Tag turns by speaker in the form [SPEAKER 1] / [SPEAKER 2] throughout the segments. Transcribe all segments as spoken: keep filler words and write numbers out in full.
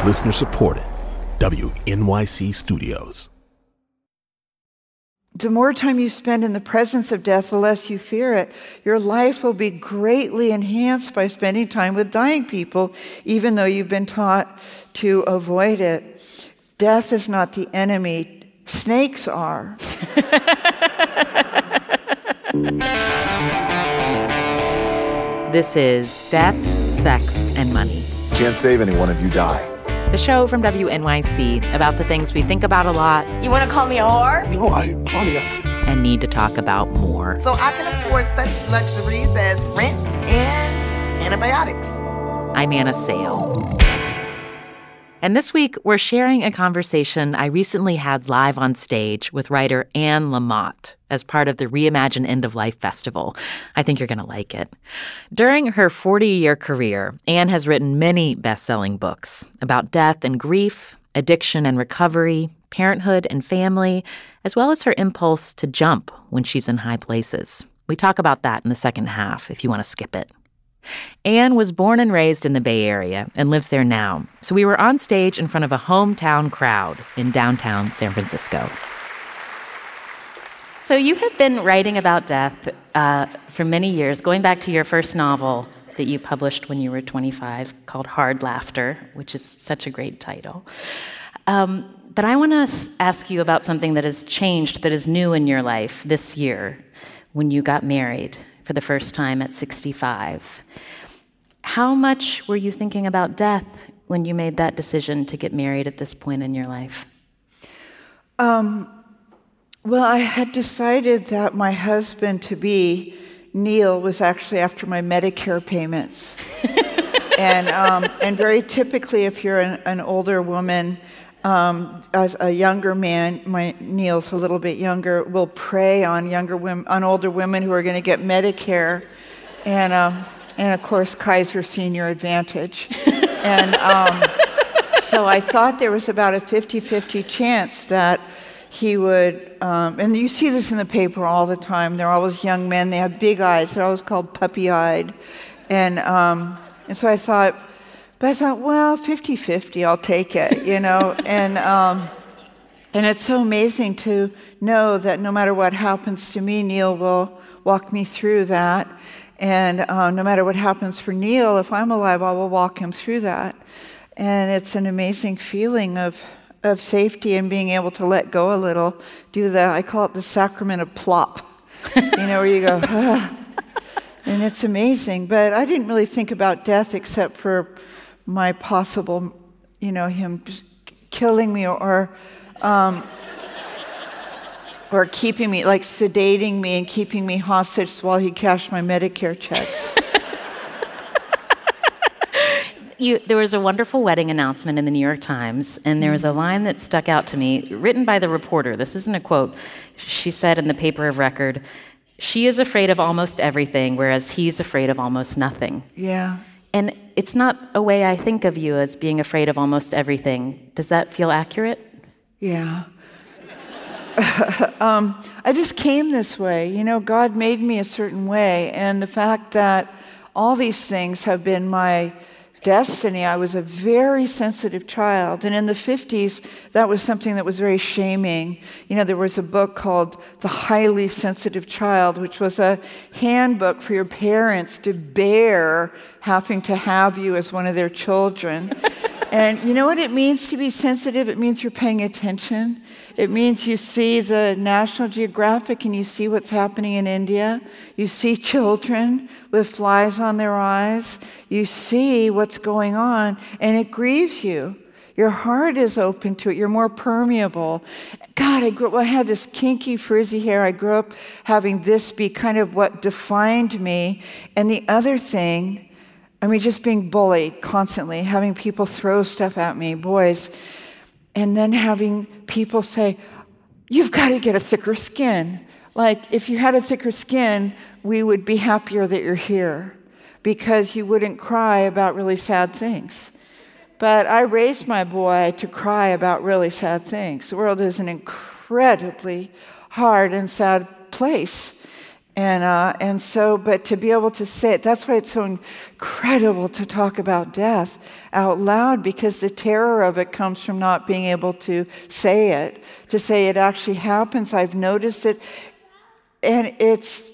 [SPEAKER 1] Listener supported. W N Y C Studios.
[SPEAKER 2] The more time you spend in the presence of death, the less you fear it. Your life will be greatly enhanced by spending time with dying people, even though you've been taught to avoid it. Death is not the enemy. Snakes are.
[SPEAKER 3] This is Death, Sex, and Money.
[SPEAKER 4] Can't save anyone if you die.
[SPEAKER 3] The show from W N Y C about the things we think about a lot.
[SPEAKER 5] You want to call me a whore?
[SPEAKER 6] No, I, Claudia.
[SPEAKER 3] And need to talk about more.
[SPEAKER 5] So I can afford such luxuries as rent and antibiotics.
[SPEAKER 3] I'm Anna Sale. And this week, we're sharing a conversation I recently had live on stage with writer Anne Lamott as part of the Reimagine End of Life Festival. I think you're going to like it. During her forty-year career, Anne has written many best-selling books about death and grief, addiction and recovery, parenthood and family, as well as her impulse to jump when she's in high places. We talk about that in the second half, if you want to skip it. Anne was born and raised in the Bay Area and lives there now, so we were on stage in front of a hometown crowd in downtown San Francisco. So you have been writing about death uh, for many years, going back to your first novel that you published when you were twenty-five called Hard Laughter, which is such a great title. Um, but I want to ask you about something that has changed, that is new in your life this year when you got married for the first time at sixty-five. How much were you thinking about death when you made that decision to get married at this point in your life?
[SPEAKER 2] Um, well, I had decided that my husband-to-be, Neil, was actually after my Medicare payments. and um, and very typically, if you're an, an older woman, Um, as a younger man, my Neil's a little bit younger, will prey on younger women, on older women who are going to get Medicare, and uh, and of course Kaiser Senior Advantage, and um, so I thought there was about a fifty-fifty chance that he would, um, and you see this in the paper all the time. They're always young men. They have big eyes. They're always called puppy-eyed, and um, and so I thought. But I thought, well, fifty-fifty, I'll take it, you know. and um, and it's so amazing to know that no matter what happens to me, Neil will walk me through that. And uh, no matter what happens for Neil, if I'm alive, I will walk him through that. And it's an amazing feeling of of safety and being able to let go a little. Do the, I call it the sacrament of plop, you know, where you go, ah. And it's amazing. But I didn't really think about death except for my possible, you know, him killing me or um, or keeping me, like sedating me and keeping me hostage while he cashed my Medicare checks.
[SPEAKER 3] You, there was a wonderful wedding announcement in the New York Times, and there was a line that stuck out to me, written by the reporter. This isn't a quote. She said in the paper of record, "She is afraid of almost everything, whereas he's afraid of almost nothing."
[SPEAKER 2] Yeah.
[SPEAKER 3] And it's not a way I think of you as being afraid of almost everything. Does that feel accurate?
[SPEAKER 2] Yeah. um, I just came this way. You know, God made me a certain way. And the fact that all these things have been my destiny. I was a very sensitive child. And in the fifties, that was something that was very shaming. You know, there was a book called The Highly Sensitive Child, which was a handbook for your parents to bear having to have you as one of their children. And you know what it means to be sensitive? It means you're paying attention. It means you see the National Geographic and you see what's happening in India. You see children with flies on their eyes. You see what's going on, and it grieves you. Your heart is open to it. You're more permeable. God, I grew up, I had this kinky, frizzy hair. I grew up having this be kind of what defined me. And the other thing, I mean, just being bullied constantly, having people throw stuff at me, boys, and then having people say, "You've got to get a thicker skin." Like, if you had a thicker skin, we would be happier that you're here because you wouldn't cry about really sad things. But I raised my boy to cry about really sad things. The world is an incredibly hard and sad place. And uh, and so, but to be able to say it, that's why it's so incredible to talk about death out loud, because the terror of it comes from not being able to say it, to say it actually happens. I've noticed it, and it's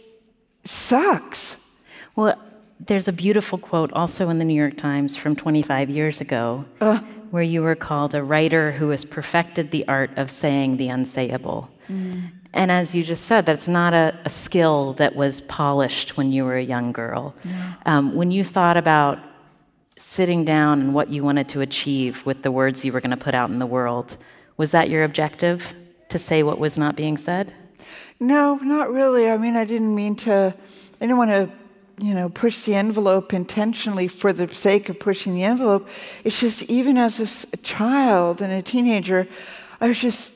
[SPEAKER 2] sucks.
[SPEAKER 6] Well, there's a beautiful quote also in the New York Times from twenty-five years ago,
[SPEAKER 2] Uh,
[SPEAKER 6] where you were called a writer who has perfected the art of saying the unsayable.
[SPEAKER 2] Mm.
[SPEAKER 6] And as you just said, that's not a, a skill that was polished when you were a young girl.
[SPEAKER 2] No.
[SPEAKER 6] Um, when you thought about sitting down and what you wanted to achieve with the words you were going to put out in the world, was that your objective, to say what was not being said?
[SPEAKER 2] No, not really. I mean, I didn't mean to, I didn't want to, you know, push the envelope intentionally for the sake of pushing the envelope. It's just, even as a, s- a child and a teenager, I was just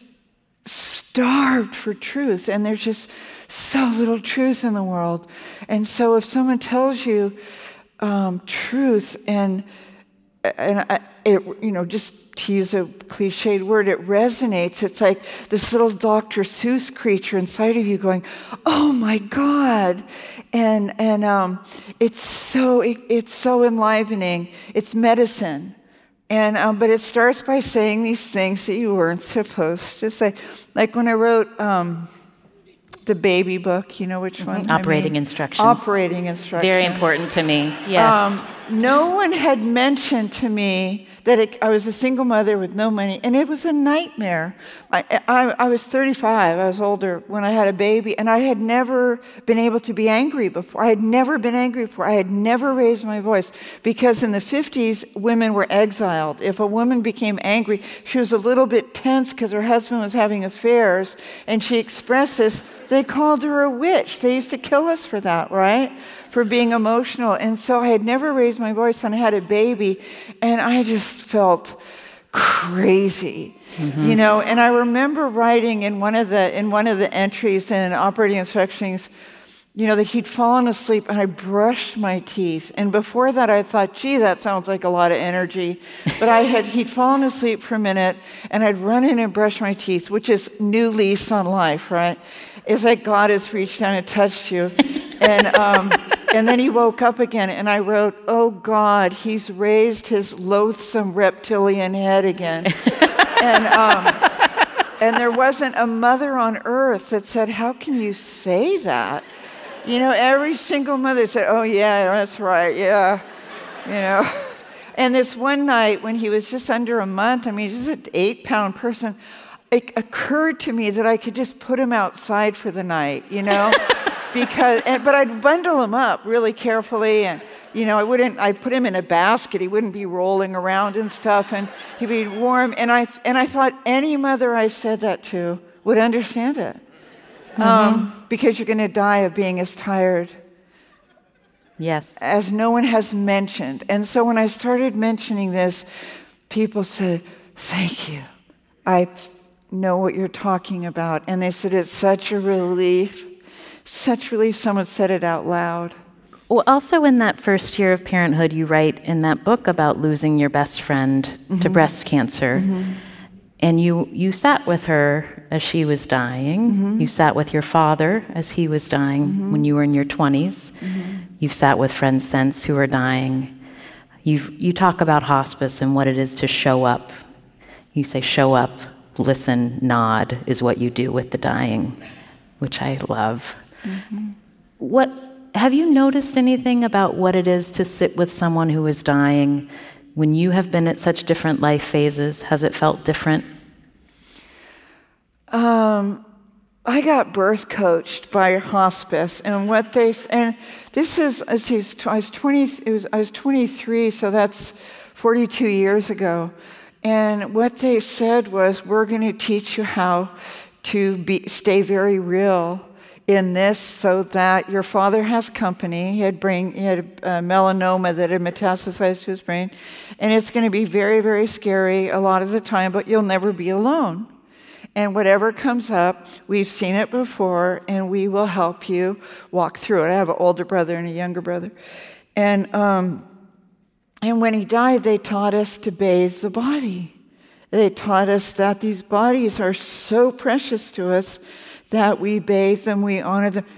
[SPEAKER 2] starved for truth, and there's just so little truth in the world. And so if someone tells you um, truth, and and I, it, you know, just to use a cliched word, it resonates. It's like this little Doctor Seuss creature inside of you going, "Oh my God!" And and um, it's so it, it's so enlivening. It's medicine. And um, but it starts by saying these things that you weren't supposed to say. Like when I wrote um, the baby book, you know which one?
[SPEAKER 6] Mm-hmm. Operating
[SPEAKER 2] I mean?
[SPEAKER 6] instructions.
[SPEAKER 2] Operating instructions.
[SPEAKER 6] Very important to me, yes.
[SPEAKER 2] Um, no one had mentioned to me that it, I was a single mother with no money, and it was a nightmare. I, I, I was thirty-five, I was older when I had a baby, and I had never been able to be angry before. I had never been angry before. I had never raised my voice, because in the fifties, women were exiled. If a woman became angry, she was a little bit tense because her husband was having affairs, and she expressed this. They called her a witch. They used to kill us for that, right? For being emotional. And so I had never raised my voice, and I had a baby, and I just felt crazy, mm-hmm. you know. And I remember writing in one of the in one of the entries in Operating Instructions, you know, that he'd fallen asleep, and I brushed my teeth. And before that, I thought, gee, that sounds like a lot of energy. But I had he'd fallen asleep for a minute, and I'd run in and brush my teeth, which is new lease on life, right? It's like God has reached down and touched you. And um, and then he woke up again, and I wrote, oh God, he's raised his loathsome reptilian head again. and um, and there wasn't a mother on earth that said, how can you say that? You know, every single mother said, oh yeah, that's right, yeah, you know. And this one night when he was just under a month, I mean, just an eight-pound person, it occurred to me that I could just put him outside for the night, you know, because, and, but I'd bundle him up really carefully, and, you know, I wouldn't, I'd put him in a basket, he wouldn't be rolling around and stuff, and he'd be warm, and I, and I thought any mother I said that to would understand it, mm-hmm. um, because you're going to die of being as tired.
[SPEAKER 6] Yes.
[SPEAKER 2] As no one has mentioned. And so when I started mentioning this, people said, thank you. I know what you're talking about. And they said, it's such a relief. Such relief someone said it out loud.
[SPEAKER 6] Well, also in that first year of parenthood, you write in that book about losing your best friend mm-hmm. to breast cancer. Mm-hmm. And you, you sat with her as she was dying. Mm-hmm. You sat with your father as he was dying mm-hmm. when you were in your twenties. Mm-hmm. You've sat with friends since who are dying. You've, you talk about hospice and what it is to show up. You say show up, listen, nod is what you do with the dying, which I love. Mm-hmm. What have you noticed anything about what it is to sit with someone who is dying when you have been at such different life phases? Has it felt different?
[SPEAKER 2] Um, I got birth coached by hospice, and what they and this is I was twenty. It was I was twenty-three, so that's forty-two years ago. And what they said was, we're going to teach you how to be stay very real in this, so that your father has company. He had brain, he had a melanoma that had metastasized to his brain, and it's going to be very, very scary a lot of the time, but you'll never be alone. And whatever comes up, we've seen it before, and we will help you walk through it. I have an older brother and a younger brother. And um, and when he died, they taught us to bathe the body. They taught us that these bodies are so precious to us that we bathe them, we honor them.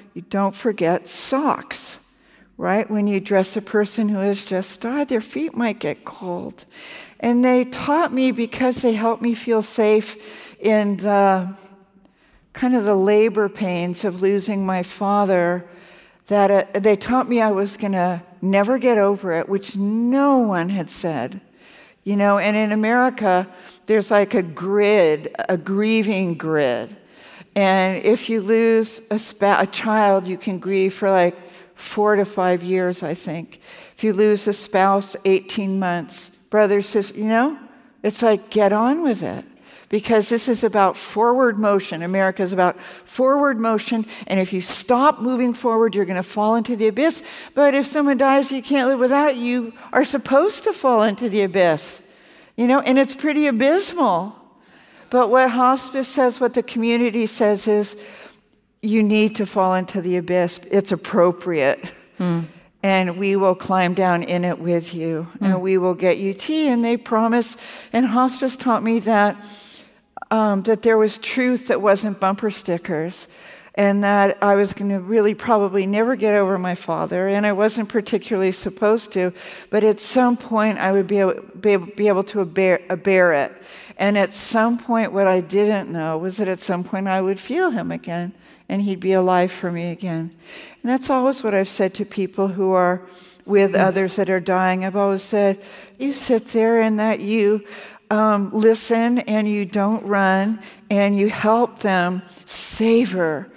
[SPEAKER 2] you don't forget socks, right? When you dress a person who has just died, their feet might get cold. And they taught me, because they helped me feel safe in the kind of the labor pains of losing my father, that uh, they taught me I was going to never get over it, which no one had said. You know, and in America, there's like a grid, a grieving grid. And if you lose a, spa- a child, you can grieve for like four to five years, I think. If you lose a spouse, eighteen months. Brothers, sisters, you know, it's like, get on with it. Because this is about forward motion. America is about forward motion. And if you stop moving forward, you're going to fall into the abyss. But if someone dies you can't live without, you are supposed to fall into the abyss. You know, and it's pretty abysmal. But what hospice says, what the community says is, you need to fall into the abyss. It's appropriate. Mm. And we will climb down in it with you. Mm. And we will get you tea. And they promise. And hospice taught me that um, that there was truth that wasn't bumper stickers. And that I was going to really probably never get over my father. And I wasn't particularly supposed to. But at some point, I would be able, be able, be able to bear, bear it. And at some point, what I didn't know was that at some point I would feel him again. And he'd be alive for me again. And that's always what I've said to people who are with others that are dying. I've always said, you sit there and that you um, listen and you don't run and you help them savor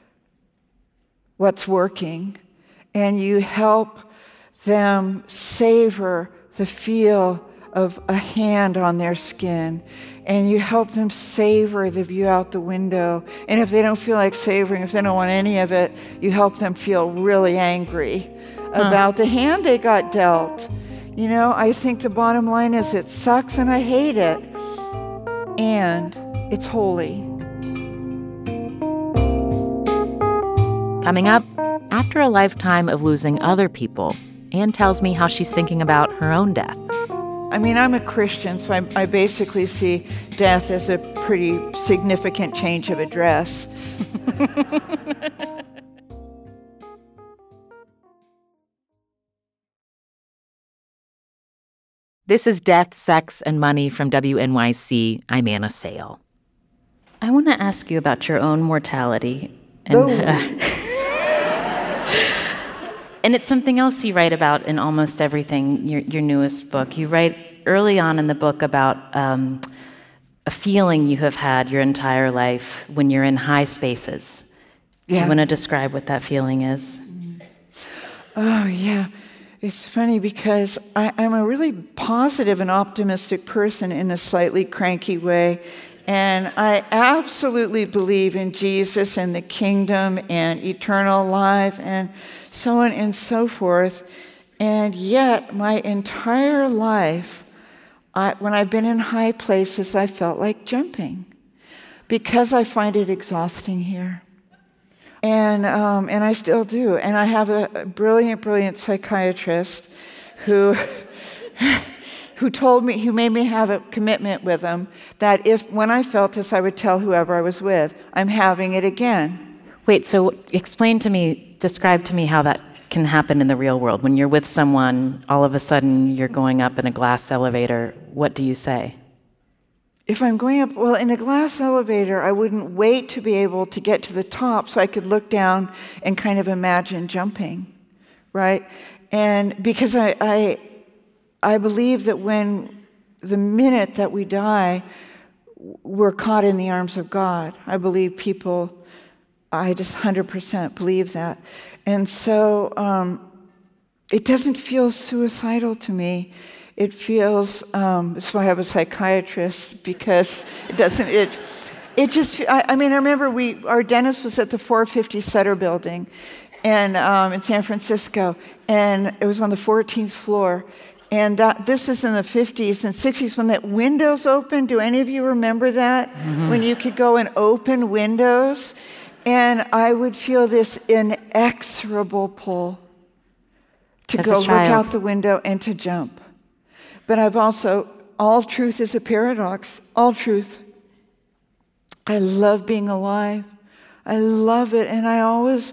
[SPEAKER 2] what's working. And you help them savor the feel of a hand on their skin. And you help them savor the view out the window. And if they don't feel like savoring, if they don't want any of it, you help them feel really angry huh. about the hand they got dealt. You know, I think the bottom line is it sucks and I hate it. And it's holy.
[SPEAKER 3] Coming up, after a lifetime of losing other people, Anne tells me how she's thinking about her own death.
[SPEAKER 2] I mean, I'm a Christian, so I, I basically see death as a pretty significant change of address.
[SPEAKER 3] This is Death, Sex, and Money from W N Y C. I'm Anna Sale.
[SPEAKER 6] I want to ask you about your own mortality. And,
[SPEAKER 2] oh.
[SPEAKER 6] uh, and it's something else you write about in almost everything, your, your newest book. You write early on in the book about um, a feeling you have had your entire life when you're in high spaces. Yeah. You want to describe what that feeling is?
[SPEAKER 2] Oh, yeah. It's funny because I, I'm a really positive and optimistic person in a slightly cranky way. And I absolutely believe in Jesus and the kingdom and eternal life and so on and so forth. And yet, my entire life, I, when I've been in high places, I felt like jumping because I find it exhausting here. And um, and I still do. And I have a, a brilliant, brilliant psychiatrist who who told me, who made me have a commitment with him that if, when I felt this, I would tell whoever I was with, I'm having it again.
[SPEAKER 6] Wait, so explain to me, describe to me how that can happen in the real world. When you're with someone, all of a sudden you're going up in a glass elevator, what do you say?
[SPEAKER 2] If I'm going up, well, in a glass elevator, I wouldn't wait to be able to get to the top so I could look down and kind of imagine jumping, right? And because I, I, I believe that when the minute that we die, we're caught in the arms of God. I believe people, I just one hundred percent believe that. And so um, it doesn't feel suicidal to me. It feels, um, that's why I have a psychiatrist, because it doesn't, it, it just, I, I mean, I remember we, our dentist was at the four fifty Sutter building and um, in San Francisco, and it was on the fourteenth floor. And that, this is in the fifties and sixties when that windows opened. Do any of you remember that? Mm-hmm. When you could go and open windows? And I would feel this inexorable pull to
[SPEAKER 6] As
[SPEAKER 2] go
[SPEAKER 6] a
[SPEAKER 2] look
[SPEAKER 6] child.
[SPEAKER 2] out the window and to jump. But I've also, all truth is a paradox. All truth. I love being alive. I love it. And I always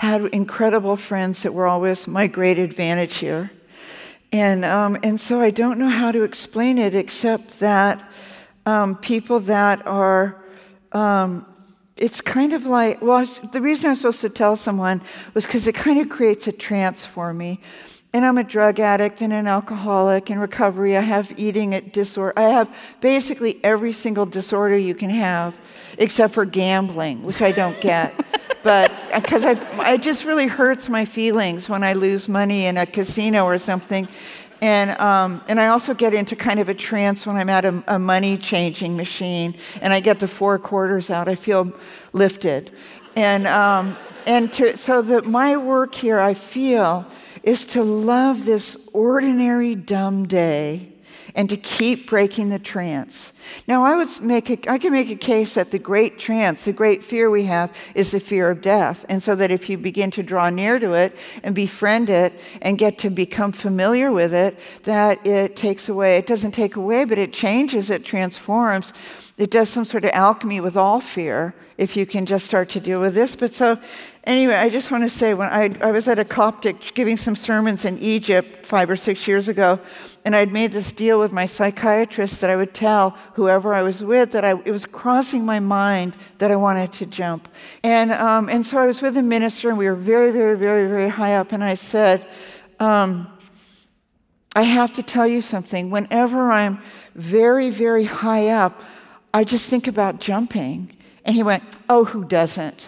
[SPEAKER 2] had incredible friends that were always my great advantage here. And um, and so I don't know how to explain it except that um, people that are, um, it's kind of like, well, I was, the reason I was supposed to tell someone was because it kind of creates a trance for me. And I'm a drug addict and an alcoholic in recovery. I have eating disorder. I have basically every single disorder you can have, except for gambling, which I don't get. But because I, it just really hurts my feelings when I lose money in a casino or something. And um, and I also get into kind of a trance when I'm at a, a money changing machine and I get the four quarters out. I feel lifted. And um, and to, so that my work here, I feel, is to love this ordinary dumb day and to keep breaking the trance. Now, I would make a, I can make a case that the great trance, the great fear we have, is the fear of death. And so that if you begin to draw near to it and befriend it and get to become familiar with it, that it takes away, it doesn't take away, but it changes, it transforms. It does some sort of alchemy with all fear, if you can just start to deal with this. But so, anyway, I just want to say, when I, I was at a Coptic giving some sermons in Egypt five or six years ago, and I'd made this deal with my psychiatrist that I would tell whoever I was with that I, it was crossing my mind that I wanted to jump. And um, and so I was with a minister, and we were very, very, very, very high up, and I said, um, I have to tell you something. Whenever I'm very, very high up, I just think about jumping. And he went, oh, who doesn't?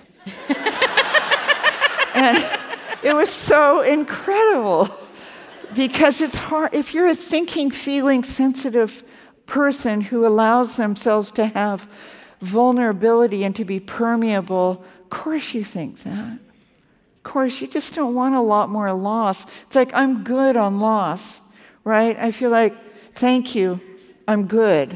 [SPEAKER 2] And it was so incredible because it's hard. If you're a thinking, feeling, sensitive person who allows themselves to have vulnerability and to be permeable, of course you think that. Of course, you just don't want a lot more loss. It's like, I'm good on loss, right? I feel like, thank you, I'm good.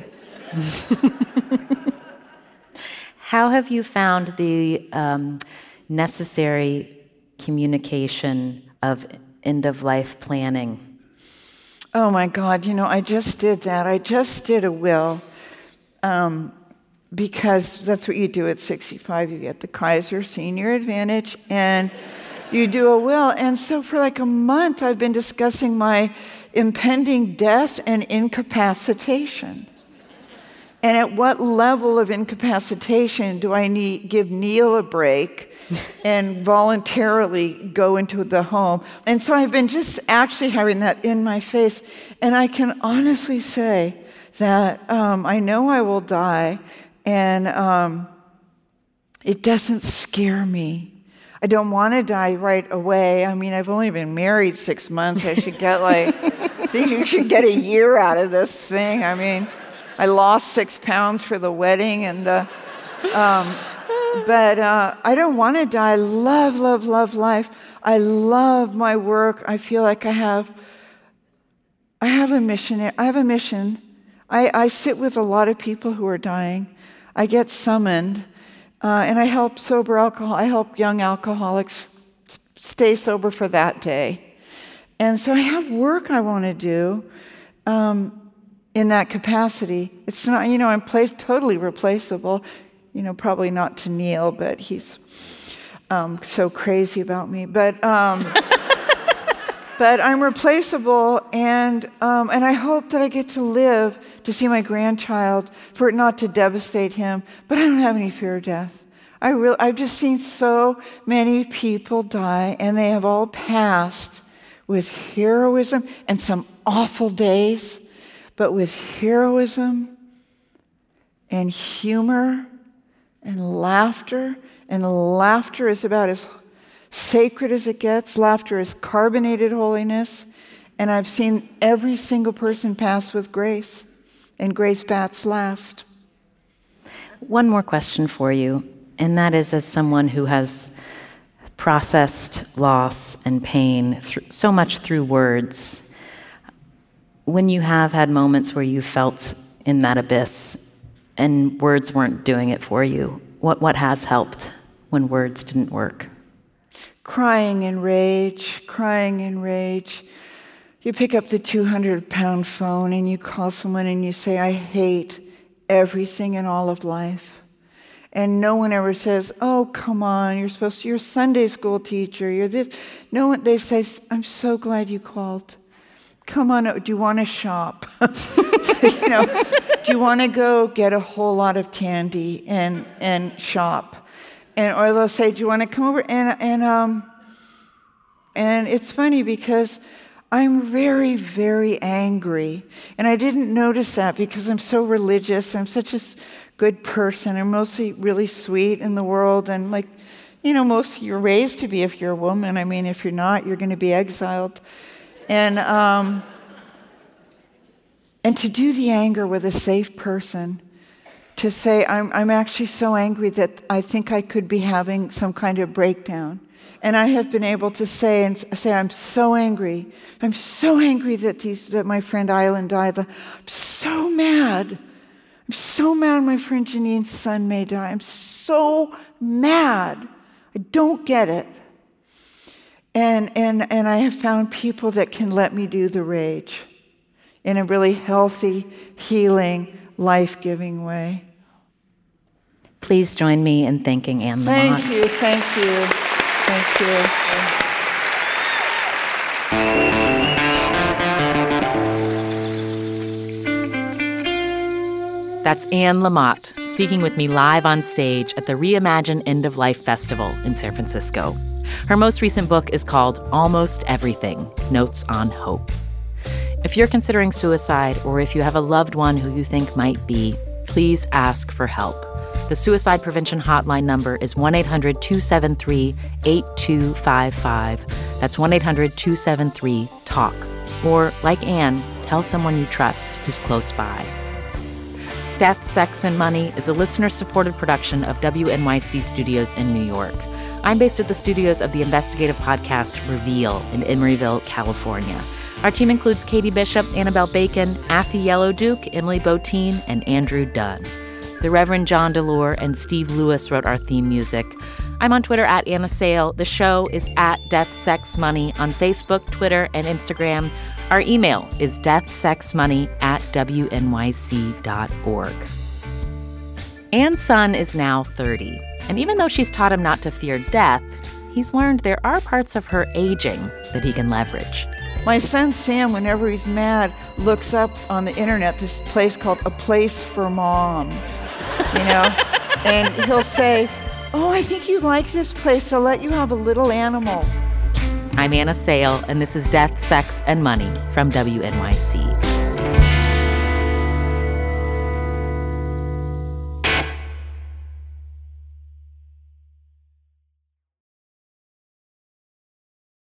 [SPEAKER 6] How have you found the um, necessary communication of end-of-life planning?
[SPEAKER 2] Oh my God, you know, I just did that. I just did a will um, because that's what you do at sixty-five. You get the Kaiser Senior Advantage and you do a will. And so for like a month, I've been discussing my impending death and incapacitation. And at what level of incapacitation do I need, give Neil a break and voluntarily go into the home? And so I've been just actually having that in my face. And I can honestly say that um, I know I will die, and um, it doesn't scare me. I don't want to die right away. I mean, I've only been married six months. I should get like, I think you should get a year out of this thing. I mean, I lost six pounds for the wedding, and the, um, but uh, I don't want to die. I love, love, love life. I love my work. I feel like I have, I have a mission. I have a mission. I, I sit with a lot of people who are dying. I get summoned, uh, and I help sober alcohol. I help young alcoholics stay sober for that day. And so I have work I want to do. Um, In that capacity. It's not, you know, I'm place, totally replaceable. You know, probably not to Neil, but he's um, so crazy about me. But um, but I'm replaceable, and um, and I hope that I get to live to see my grandchild, for it not to devastate him. But I don't have any fear of death. I really, I've just seen so many people die, and they have all passed with heroism and some awful days. But with heroism and humor and laughter, and laughter is about as sacred as it gets. Laughter is carbonated holiness. And I've seen every single person pass with grace, and grace bats last.
[SPEAKER 6] One more question for you, and that is, as someone who has processed loss and pain th- so much through words, when you have had moments where you felt in that abyss and words weren't doing it for you, what, what has helped when words didn't work?
[SPEAKER 2] Crying in rage, crying in rage. You pick up the two hundred pound phone and you call someone and you say, I hate everything in all of life. And no one ever says, oh, come on, you're supposed to, you're a Sunday school teacher, you're this. No one, they say, I'm so glad you called. Come on, do you want to shop? you know, do you want to go get a whole lot of candy and and shop? And or they'll say, do you want to come over? And and um and it's funny because I'm very, very angry. And I didn't notice that because I'm so religious. I'm such a good person. I'm mostly really sweet in the world. And like, you know, most you're raised to be if you're a woman. I mean, if you're not, you're going to be exiled. And um, and to do the anger with a safe person, to say, I'm, I'm actually so angry that I think I could be having some kind of breakdown. And I have been able to say, and say, I'm so angry. I'm so angry that, these, that my friend Island died. I'm so mad. I'm so mad my friend Janine's son may die. I'm so mad. I don't get it. And, and, and I have found people that can let me do the rage in a really healthy, healing, life-giving way.
[SPEAKER 6] Please join me in thanking Anne Lamott.
[SPEAKER 2] Thank you, thank you, thank you.
[SPEAKER 3] That's Anne Lamott speaking with me live on stage at the Reimagine End of Life Festival in San Francisco. Her most recent book is called Almost Everything: Notes on Hope. If you're considering suicide, or if you have a loved one who you think might be, please ask for help. The suicide prevention hotline number is one eight hundred two seven three eight two five five. That's one eight hundred two seven three TALK. Or, like Anne, tell someone you trust who's close by. Death, Sex, and Money is a listener-supported production of W N Y C Studios in New York. I'm based at the studios of the investigative podcast Reveal in Emeryville, California. Our team includes Katie Bishop, Annabelle Bacon, Affy Yellow Duke, Emily Botine, and Andrew Dunn. The Reverend John DeLore and Steve Lewis wrote our theme music. I'm on Twitter at Anna Sale. The show is at Death, Sex, Money on Facebook, Twitter, and Instagram. Our email is deathsexmoney at w n y c dot org. Anne's son is now thirty, and even though she's taught him not to fear death, he's learned there are parts of her aging that he can leverage.
[SPEAKER 2] My son Sam, whenever he's mad, looks up on the internet this place called A Place for Mom, you know? And he'll say, oh, I think you like this place. I'll let you have a little animal.
[SPEAKER 3] I'm Anna Sale, and this is Death, Sex, and Money from W N Y C.